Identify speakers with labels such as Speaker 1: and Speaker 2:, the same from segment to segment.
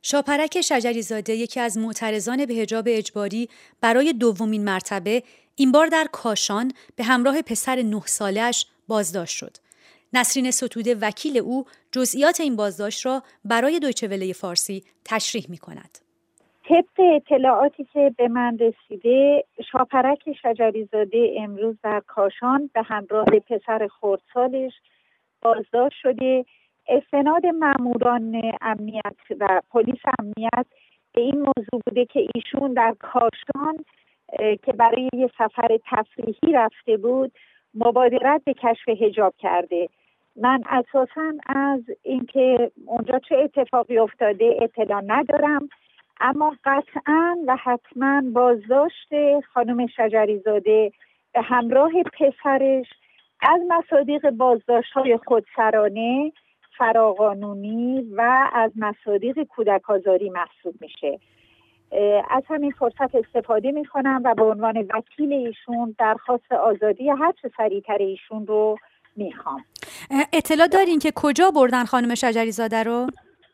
Speaker 1: شاپرک شجریزاده یکی از معترضان به حجاب اجباری برای دومین مرتبه این بار در کاشان به همراه پسر 9 ساله‌اش بازداشت شد. نسرین ستوده وکیل او جزئیات این بازداشت را برای دویچه وله فارسی تشریح می‌کند.
Speaker 2: طبق اطلاعاتی که به من رسیده، شاپرک شجریزاده امروز در کاشان به همراه پسر خردسالش بازداشت شده. استناد ماموران امنیت و پلیس امنیت به این موضوع بوده که ایشون در کاشان که برای یه سفر تفریحی رفته بود مبادرت به کشف حجاب کرده. من اساساً از اینکه اونجا چه اتفاقی افتاده اطلاع ندارم، اما قطعاً و حتماً بازداشت خانم شجریزاده به همراه پسرش از مصادیق بازداشت‌های خودسرانه، فراقانونی و از مصادیق کودک آزاری محسوب میشه. از همین فرصت استفاده میکنم و به عنوان وکیل ایشون درخواست آزادی هر چه سریعتر ایشون رو میخوام.
Speaker 1: اطلاع دارین که کجا بردن خانم شجریزاده رو؟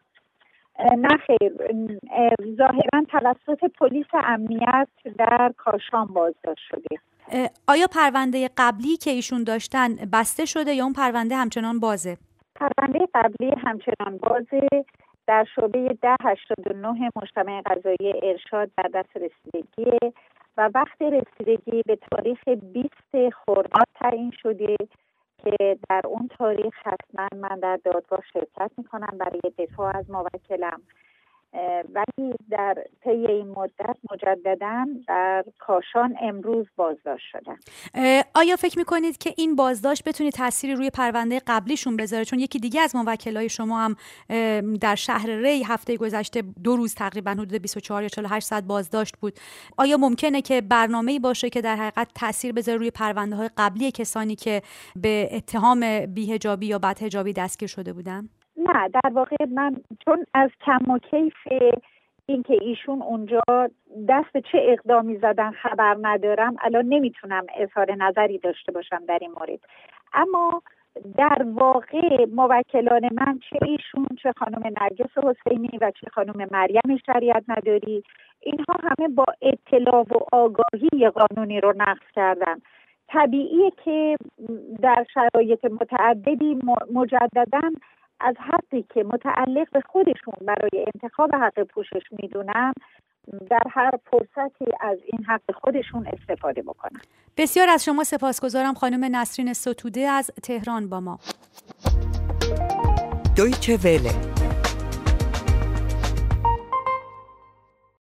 Speaker 2: نه خیر، ظاهرا توسط پلیس امنیت در کاشان بازداشت شده.
Speaker 1: آیا پرونده قبلی که ایشون داشتن بسته شده یا اون پرونده همچنان بازه؟
Speaker 2: پرونده قبلی همچنان بازه. در شعبه 1089 مجتمع قضایی ارشاد در دست رسیدگی و وقت رسیدگی به تاریخ 20 خرداد تعیین شده که در اون تاریخ حتما من در دادگاه شرکت میکنم برای دفاع از موکلم، ولی در طی این مدت مجددا در کاشان امروز بازداشت شدن.
Speaker 1: آیا فکر میکنید که این بازداشت بتونه تأثیری روی پرونده قبلیشون بذاره؟ چون یکی دیگه از موکلای شما هم در شهر ری هفته گذشته 2 روز تقریبا حدود 24 یا 48 ساعت بازداشت بود. آیا ممکنه که برنامه‌ای باشه که در حقیقت تأثیر بذاره روی پرونده‌های قبلی کسانی که به اتهام بی‌حجابی یا بدحجابی دستگیر شده بودن؟
Speaker 2: نه، در واقع من چون از کم و کیف این که ایشون اونجا دست به چه اقدامی زدن خبر ندارم، الان نمیتونم اظهار نظری داشته باشم در این مورد. اما در واقع موکلان من، چه ایشون چه خانم نرگس حسینی و چه خانم مریم شریعت مداری، اینها همه با اطلاع و آگاهی قانونی رو نقض کردن. طبیعیه که در شرایط متعددی مجدداً از حقی که متعلق به خودشون برای انتخاب حق پوشش میدونن در هر فرصتی از این حق خودشون استفاده بکنن.
Speaker 1: بسیار از شما سپاسگزارم خانم نسرین ستوده از تهران با ما.
Speaker 3: دویچه وله